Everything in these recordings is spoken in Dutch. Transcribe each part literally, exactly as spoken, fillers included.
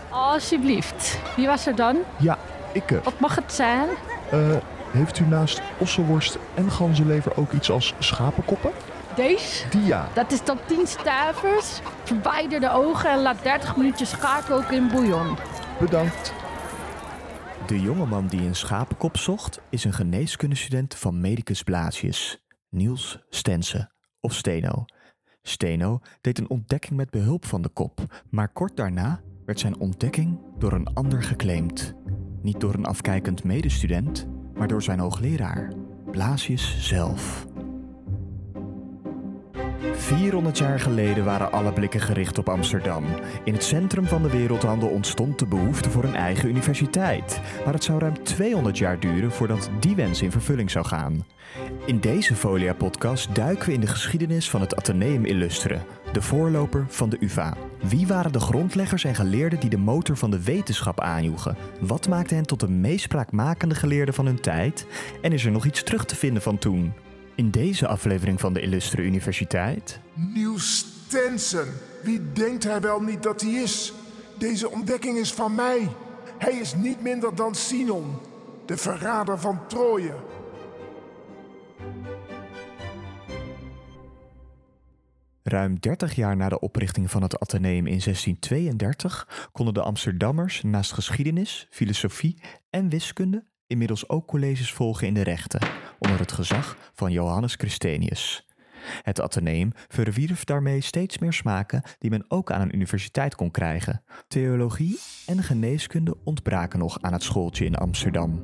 Alsjeblieft. Wie was er dan? Ja, ikke. Wat mag het zijn? Uh, heeft u naast ossenworst en ganzenlever ook iets als schapenkoppen? Deze? Die ja. Dat is dan tien stuivers. Verwijder de ogen en laat dertig minuutjes gaarkoken in bouillon. Bedankt. De jongeman die een schapenkop zocht is een geneeskundestudent van Medicus Blasius, Niels Stense, of Steno. Steno deed een ontdekking met behulp van de kop, maar kort daarna werd zijn ontdekking door een ander geclaimd. Niet door een afkijkend medestudent, maar door zijn hoogleraar, Blasius zelf. vierhonderd jaar geleden waren alle blikken gericht op Amsterdam. In het centrum van de wereldhandel ontstond de behoefte voor een eigen universiteit. Maar het zou ruim tweehonderd jaar duren voordat die wens in vervulling zou gaan. In deze Folia-podcast duiken we in de geschiedenis van het Atheneum Illustre, de voorloper van de U vA. Wie waren de grondleggers en geleerden die de motor van de wetenschap aanjoegen? Wat maakte hen tot de meest spraakmakende geleerden van hun tijd? En is er nog iets terug te vinden van toen? In deze aflevering van de Illustre Universiteit... Niels Stense. Wie denkt hij wel niet dat hij is? Deze ontdekking is van mij. Hij is niet minder dan Sinon, de verrader van Troje. Ruim dertig jaar na de oprichting van het Atheneum in zestien tweeëndertig... konden de Amsterdammers naast geschiedenis, filosofie en wiskunde inmiddels ook colleges volgen in de rechten, onder het gezag van Johannes Christenius. Het Atheneum verwierf daarmee steeds meer smaken die men ook aan een universiteit kon krijgen. Theologie en geneeskunde ontbraken nog aan het schooltje in Amsterdam.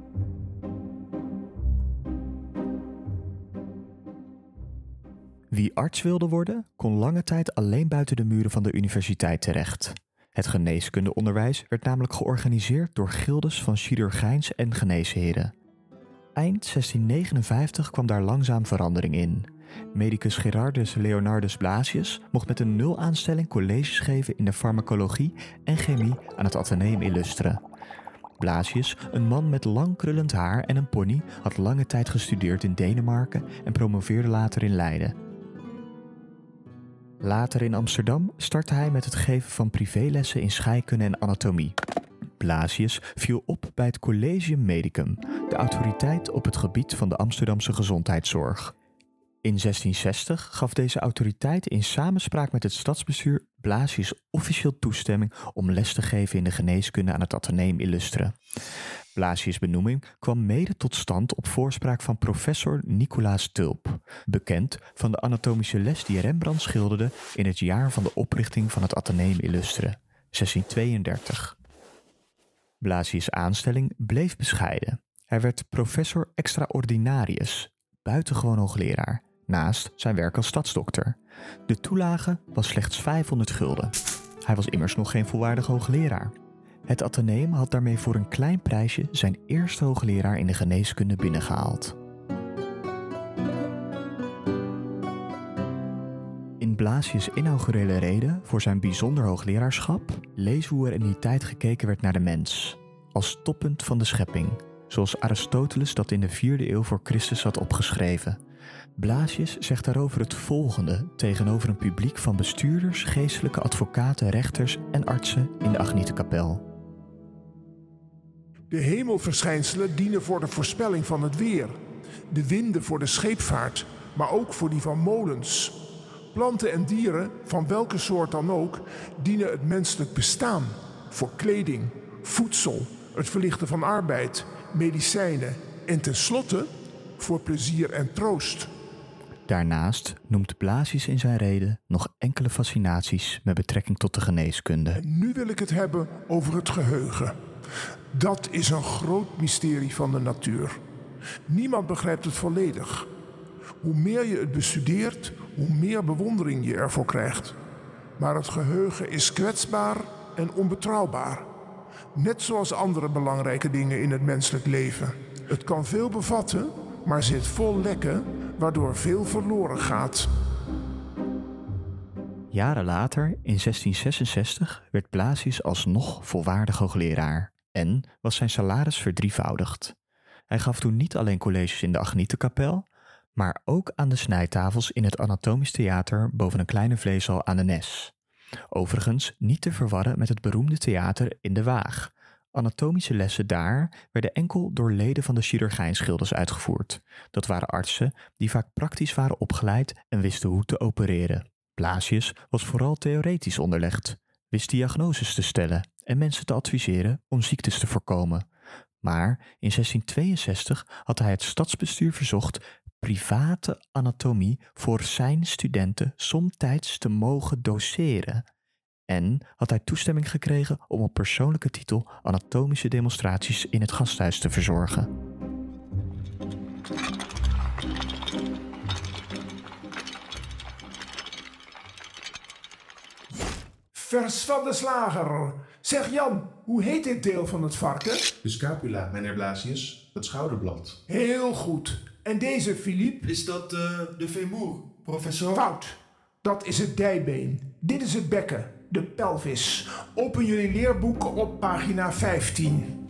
Wie arts wilde worden, kon lange tijd alleen buiten de muren van de universiteit terecht. Het geneeskundeonderwijs werd namelijk georganiseerd door gildes van chirurgijns en geneesheren. Eind zestien negenenvijftig kwam daar langzaam verandering in. Medicus Gerardus Leonardus Blasius mocht met een nulaanstelling colleges geven in de farmacologie en chemie aan het Atheneum Illustre. Blasius, een man met lang krullend haar en een pony, had lange tijd gestudeerd in Denemarken en promoveerde later in Leiden. Later in Amsterdam startte hij met het geven van privélessen in scheikunde en anatomie. Blasius viel op bij het Collegium Medicum, de autoriteit op het gebied van de Amsterdamse gezondheidszorg. In zestien zestig gaf deze autoriteit in samenspraak met het stadsbestuur Blasius officieel toestemming om les te geven in de geneeskunde aan het Atheneum Illustre. Blasius' benoeming kwam mede tot stand op voorspraak van professor Nicolaas Tulp, bekend van de anatomische les die Rembrandt schilderde in het jaar van de oprichting van het Atheneum Illustre, zestien tweeëndertig. Blasius' aanstelling bleef bescheiden. Hij werd professor extraordinarius, buitengewoon hoogleraar, naast zijn werk als stadsdokter. De toelage was slechts vijfhonderd gulden. Hij was immers nog geen volwaardig hoogleraar. Het Atheneum had daarmee voor een klein prijsje zijn eerste hoogleraar in de geneeskunde binnengehaald. In Blasius' inaugurele rede voor zijn bijzonder hoogleraarschap lezen we hoe er in die tijd gekeken werd naar de mens, als toppunt van de schepping, zoals Aristoteles dat in de vierde eeuw voor Christus had opgeschreven. Blasius zegt daarover het volgende tegenover een publiek van bestuurders, geestelijke advocaten, rechters en artsen in de Agnietenkapel. De hemelverschijnselen dienen voor de voorspelling van het weer. De winden voor de scheepvaart, maar ook voor die van molens. Planten en dieren, van welke soort dan ook, dienen het menselijk bestaan. Voor kleding, voedsel, het verlichten van arbeid, medicijnen en tenslotte voor plezier en troost. Daarnaast noemt Blasius in zijn rede nog enkele fascinaties met betrekking tot de geneeskunde. En nu wil ik het hebben over het geheugen. Dat is een groot mysterie van de natuur. Niemand begrijpt het volledig. Hoe meer je het bestudeert, hoe meer bewondering je ervoor krijgt. Maar het geheugen is kwetsbaar en onbetrouwbaar. Net zoals andere belangrijke dingen in het menselijk leven. Het kan veel bevatten, maar zit vol lekken, waardoor veel verloren gaat. Jaren later, in zestien zesenzestig, werd Blasius alsnog volwaardig hoogleraar en was zijn salaris verdrievoudigd. Hij gaf toen niet alleen colleges in de Agnietenkapel, maar ook aan de snijtafels in het Anatomisch Theater boven een kleine vleeshal aan de Nes. Overigens niet te verwarren met het beroemde theater in de Waag. Anatomische lessen daar werden enkel door leden van de chirurgijnsgildes uitgevoerd. Dat waren artsen die vaak praktisch waren opgeleid en wisten hoe te opereren. Blasius was vooral theoretisch onderlegd, wist diagnoses te stellen en mensen te adviseren om ziektes te voorkomen. Maar in zestien tweeënzestig had hij het stadsbestuur verzocht private anatomie voor zijn studenten somtijds te mogen doseren. En had hij toestemming gekregen om op persoonlijke titel anatomische demonstraties in het gasthuis te verzorgen. Vers van de slager. Zeg Jan, hoe heet dit deel van het varken? De scapula, meneer Blasius. Het schouderblad. Heel goed. En deze, Philippe? Is dat uh, de femur, professor? Fout. Dat is het dijbeen. Dit is het bekken, de pelvis. Open jullie leerboek op pagina vijftien.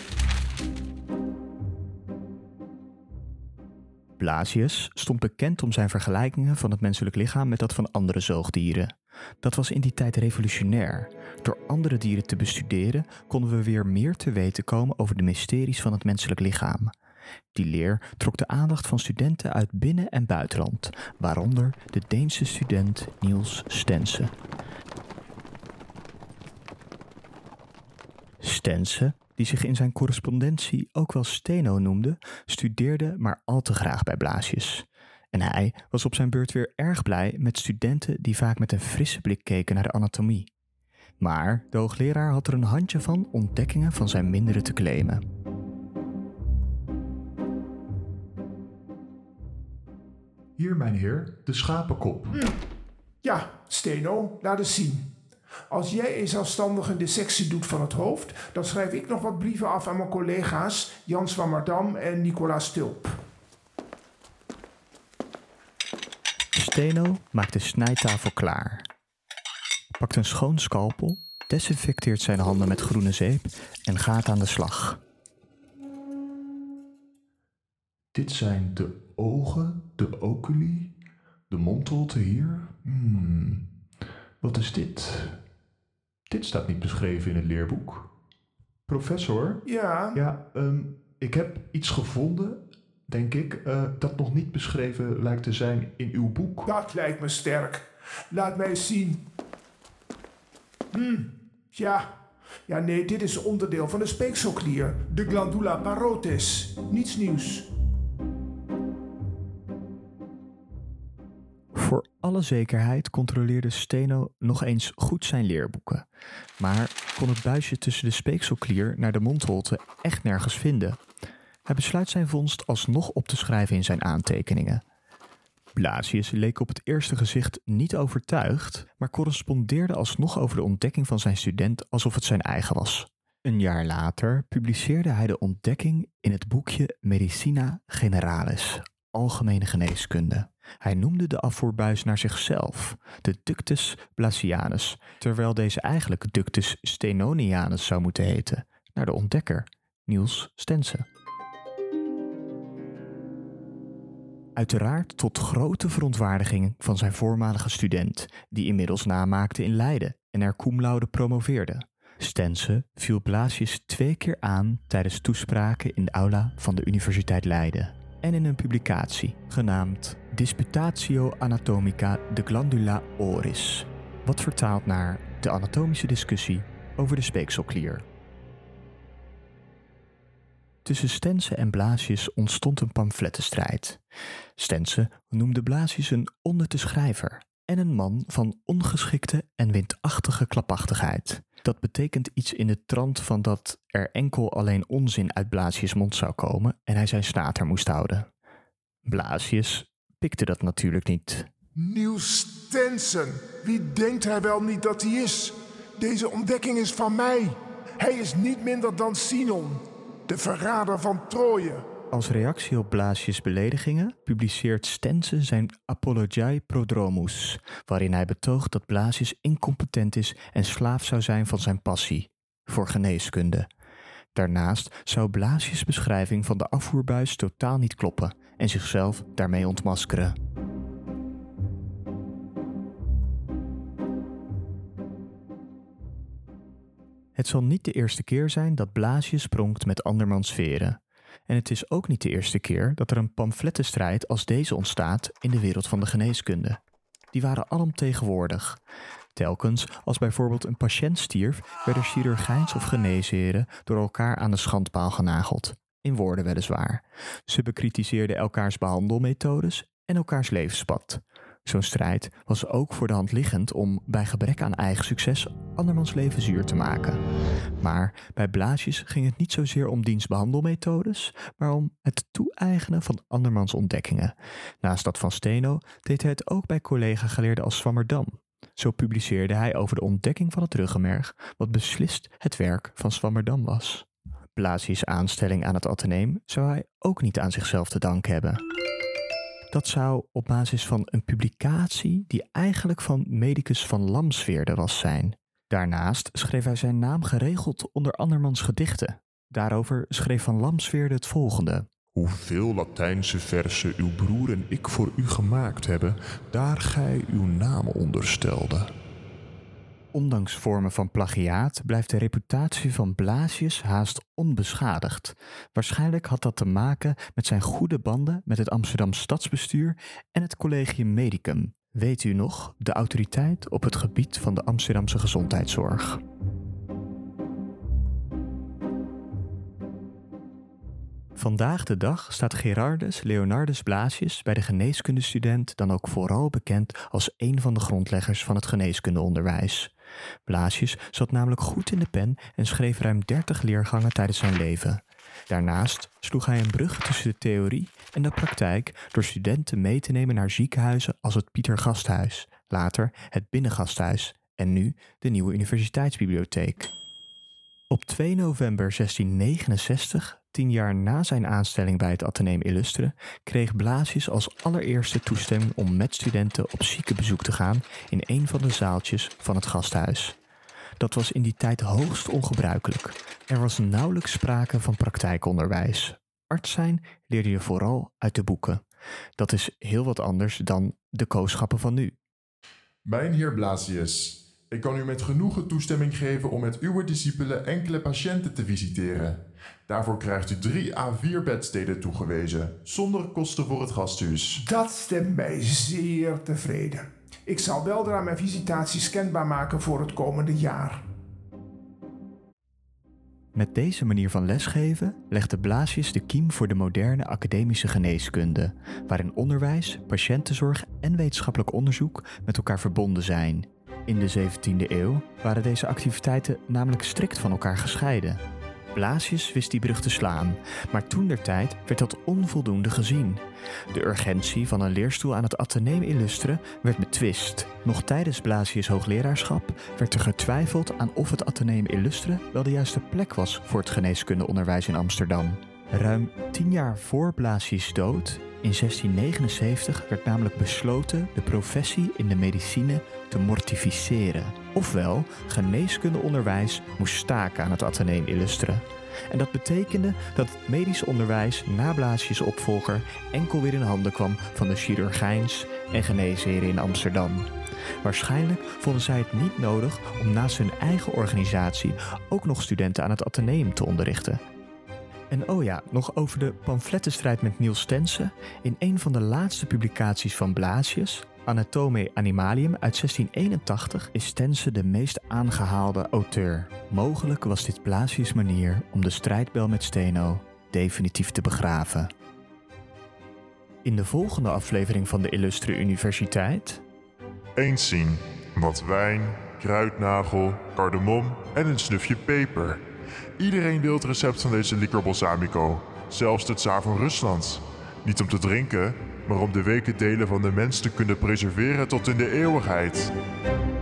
Blasius stond bekend om zijn vergelijkingen van het menselijk lichaam met dat van andere zoogdieren. Dat was in die tijd revolutionair. Door andere dieren te bestuderen konden we weer meer te weten komen over de mysteries van het menselijk lichaam. Die leer trok de aandacht van studenten uit binnen- en buitenland, waaronder de Deense student Niels Stense. Stense, die zich in zijn correspondentie ook wel Steno noemde, studeerde maar al te graag bij Blasius. En hij was op zijn beurt weer erg blij met studenten die vaak met een frisse blik keken naar de anatomie. Maar de hoogleraar had er een handje van ontdekkingen van zijn minderen te claimen. Hier, mijn heer, de schapenkop. Hm. Ja, Steno, laat eens zien. Als jij een zelfstandige dissectie doet van het hoofd, dan schrijf ik nog wat brieven af aan mijn collega's Jan Swammerdam en Nicolaas Tulp. Steno maakt de snijtafel klaar, pakt een schoon scalpel, desinfecteert zijn handen met groene zeep en gaat aan de slag. Dit zijn de ogen, de oculi, de mondholte hier. Hmm. Wat is dit? Dit staat niet beschreven in het leerboek. Professor? Ja? Ja, um, ik heb iets gevonden, denk ik, uh, dat nog niet beschreven lijkt te zijn in uw boek. Dat lijkt me sterk. Laat mij eens zien. Hm, ja. Ja, nee, dit is onderdeel van de speekselklier. De glandula parotis. Niets nieuws. Voor alle zekerheid controleerde Steno nog eens goed zijn leerboeken. Maar kon het buisje tussen de speekselklier naar de mondholte echt nergens vinden. Hij besluit zijn vondst alsnog op te schrijven in zijn aantekeningen. Blasius leek op het eerste gezicht niet overtuigd, maar correspondeerde alsnog over de ontdekking van zijn student alsof het zijn eigen was. Een jaar later publiceerde hij de ontdekking in het boekje Medicina Generalis, Algemene Geneeskunde. Hij noemde de afvoerbuis naar zichzelf, de Ductus Blasianus, terwijl deze eigenlijk Ductus Stenonianus zou moeten heten, naar de ontdekker, Niels Stense. Uiteraard tot grote verontwaardiging van zijn voormalige student, die inmiddels namaakte in Leiden en er cum laude promoveerde. Stense viel Blasius twee keer aan tijdens toespraken in de aula van de Universiteit Leiden en in een publicatie genaamd Disputatio Anatomica de Glandula Oris, wat vertaalt naar de anatomische discussie over de speekselklier. Tussen Stense en Blasius ontstond een pamflettenstrijd. Stense noemde Blasius een onnutte schrijver en een man van ongeschikte en windachtige klapachtigheid. Dat betekent iets in de trant van dat er enkel alleen onzin uit Blasius' mond zou komen en hij zijn snater moest houden. Blasius pikte dat natuurlijk niet. Niels Stensen, wie denkt hij wel niet dat hij is? Deze ontdekking is van mij. Hij is niet minder dan Sinon, de verrader van Troje. Als reactie op Blasius' beledigingen publiceert Stense zijn Apologiae Prodromus, waarin hij betoogt dat Blasius incompetent is en slaaf zou zijn van zijn passie voor geneeskunde. Daarnaast zou Blasius' beschrijving van de afvoerbuis totaal niet kloppen en zichzelf daarmee ontmaskeren. Het zal niet de eerste keer zijn dat Blasius pronkt met andermans veren. En het is ook niet de eerste keer dat er een pamflettenstrijd als deze ontstaat in de wereld van de geneeskunde. Die waren alomtegenwoordig. Telkens als bijvoorbeeld een patiënt stierf, werden chirurgijns of geneesheren door elkaar aan de schandpaal genageld. In woorden weliswaar. Ze bekritiseerden elkaars behandelmethodes en elkaars levenspad. Zo'n strijd was ook voor de hand liggend om bij gebrek aan eigen succes andermans leven zuur te maken. Maar bij Blasius ging het niet zozeer om diens behandelmethodes, maar om het toe-eigenen van andermans ontdekkingen. Naast dat van Steno deed hij het ook bij collega-geleerden als Swammerdam. Zo publiceerde hij over de ontdekking van het ruggenmerg, wat beslist het werk van Swammerdam was. Blasius' aanstelling aan het atheneum zou hij ook niet aan zichzelf te danken hebben. Dat zou op basis van een publicatie die eigenlijk van Medicus van Lamsweerde was zijn. Daarnaast schreef hij zijn naam geregeld onder andermans gedichten. Daarover schreef van Lamsweerde het volgende. Hoeveel Latijnse verzen uw broer en ik voor u gemaakt hebben, daar gij uw naam onder stelde. Ondanks vormen van plagiaat blijft de reputatie van Blasius haast onbeschadigd. Waarschijnlijk had dat te maken met zijn goede banden met het Amsterdam Stadsbestuur en het Collegium Medicum. Weet u nog, de autoriteit op het gebied van de Amsterdamse gezondheidszorg. Vandaag de dag staat Gerardus Leonardus Blasius bij de geneeskundestudent dan ook vooral bekend als een van de grondleggers van het geneeskundeonderwijs. Blasius zat namelijk goed in de pen en schreef ruim dertig leergangen tijdens zijn leven. Daarnaast sloeg hij een brug tussen de theorie en de praktijk door studenten mee te nemen naar ziekenhuizen als het Pieter Gasthuis, later het Binnengasthuis en nu de nieuwe Universiteitsbibliotheek. Op twee november zestien negenenzestig, tien jaar na zijn aanstelling bij het Atheneum Illustre, kreeg Blasius als allereerste toestemming om met studenten op ziekenbezoek te gaan in een van de zaaltjes van het gasthuis. Dat was in die tijd hoogst ongebruikelijk. Er was nauwelijks sprake van praktijkonderwijs. Arts zijn leerde je vooral uit de boeken. Dat is heel wat anders dan de kooschappen van nu. Mijn heer Blasius, ik kan u met genoegen toestemming geven om met uw discipelen enkele patiënten te visiteren. Daarvoor krijgt u drie à vier bedsteden toegewezen, zonder kosten voor het gasthuis. Dat stemt mij zeer tevreden. Ik zal weldra mijn visitaties kenbaar maken voor het komende jaar. Met deze manier van lesgeven legde Blasius de kiem voor de moderne academische geneeskunde, waarin onderwijs, patiëntenzorg en wetenschappelijk onderzoek met elkaar verbonden zijn. In de zeventiende eeuw waren deze activiteiten namelijk strikt van elkaar gescheiden. Blasius wist die brug te slaan, maar toentertijd werd dat onvoldoende gezien. De urgentie van een leerstoel aan het Atheneum Illustre werd betwist. Nog tijdens Blasius' hoogleraarschap werd er getwijfeld aan of het Atheneum Illustre wel de juiste plek was voor het geneeskundeonderwijs in Amsterdam. Ruim tien jaar voor Blasius' dood, in zestien negenenzeventig, werd namelijk besloten de professie in de medicine te mortificeren. Ofwel, geneeskundeonderwijs moest staken aan het Atheneum Illustre. En dat betekende dat het medisch onderwijs na Blasius' opvolger enkel weer in handen kwam van de chirurgijns en geneesheren in Amsterdam. Waarschijnlijk vonden zij het niet nodig om naast hun eigen organisatie ook nog studenten aan het Atheneum te onderrichten. En oh ja, nog over de pamflettenstrijd met Niels Stense. In een van de laatste publicaties van Blasius, Anatomae Animalium uit zestien eenentachtig, is Stense de meest aangehaalde auteur. Mogelijk was dit Blasius' manier om de strijdbel met Steno definitief te begraven. In de volgende aflevering van de Illustre Universiteit... Eens zien. Wat wijn, kruidnagel, cardamom en een snufje peper. Iedereen wil het recept van deze liquor balsamico, zelfs de tsaar van Rusland. Niet om te drinken, maar om de weken delen van de mens te kunnen preserveren tot in de eeuwigheid.